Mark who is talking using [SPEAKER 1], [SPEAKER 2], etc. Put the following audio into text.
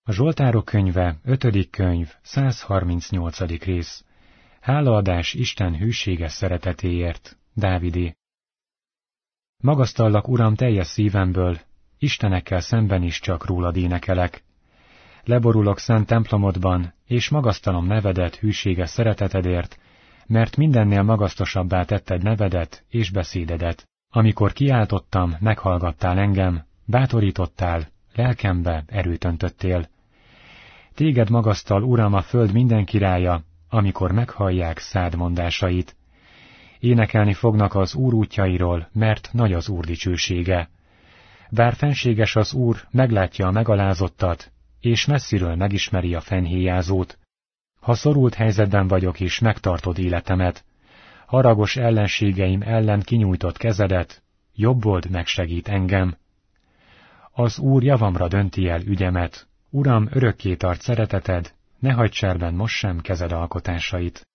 [SPEAKER 1] A Zsoltárok könyve, 5. könyv, 138. rész. Hálaadás Isten hűséges szeretetéért, Dávidé. Magasztallak, Uram, teljes szívemből, Istenekkel szemben is csak rólad énekelek. Leborulok szent templomodban, és magasztalom nevedet hűséges szeretetedért, mert mindennél magasztosabbá tetted nevedet és beszédedet. Amikor kiáltottam, meghallgattál engem, bátorítottál, lelkembe erőt öntöttél. Téged magasztal, Uram, a föld minden királya, amikor meghallják szád mondásait. Énekelni fognak az Úr útjairól, mert nagy az Úr dicsősége. Bár fenséges az Úr, meglátja a megalázottat, és messziről megismeri a fennhéjázót. Ha szorult helyzetben vagyok is, megtartod életemet. Haragos ellenségeim ellen kinyújtott kezedet, jobbold megsegít engem. Az Úr javamra dönti el ügyemet, Uram, örökké tart szereteted, ne hagyd cserben most sem kezed alkotásait.